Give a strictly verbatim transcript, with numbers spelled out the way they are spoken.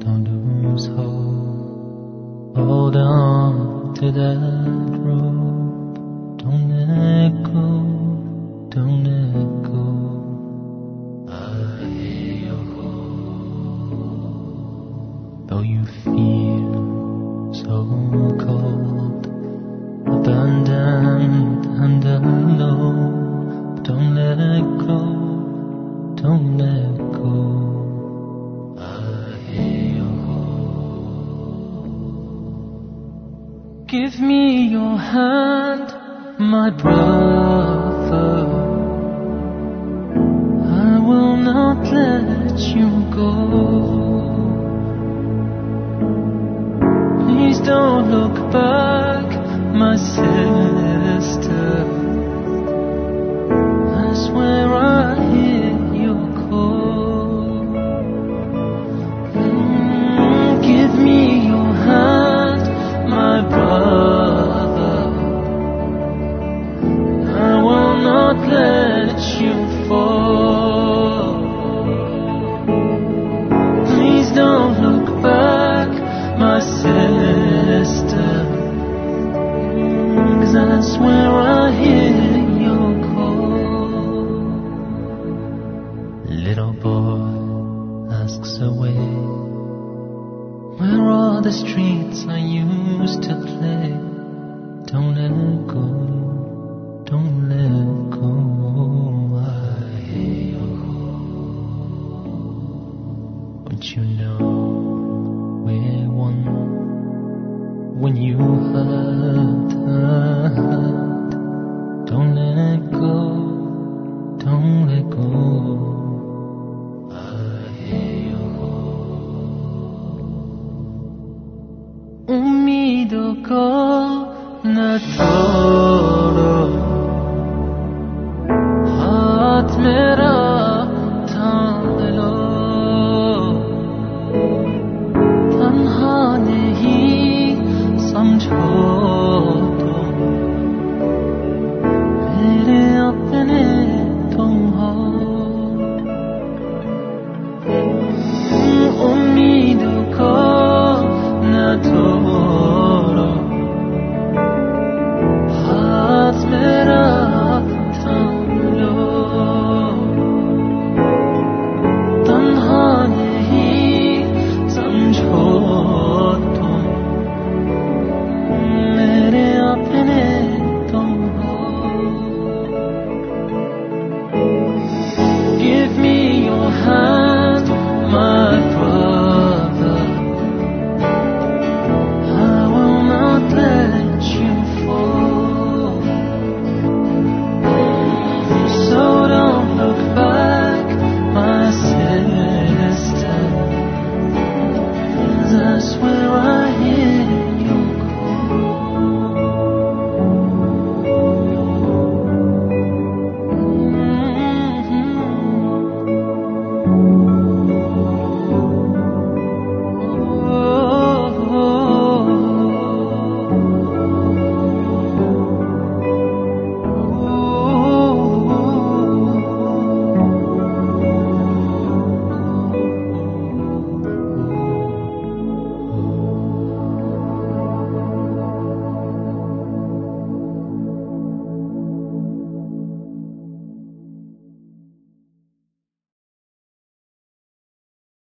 don't lose hope. Hold on to that rope. Don't let go, don't let go. I hear your hope. Though you feel so cold, abandoned and alone, don't let go, don't let go. I hear your hope. Give me your hand, my brother. I will not let you go. Please don't look back, my sister. I swear I hear your call. Mm, give me your hand, my brother. I will not let you fall. Please don't look back, my sister. 'Cause I swear I hear your call. Little boy asks away, where are the streets I used to play? Don't let go, don't let go. I hear your call. Don't you know we're one? When you hurt, hurt, don't let go, don't let go. I hear your hope. Umido ko na to.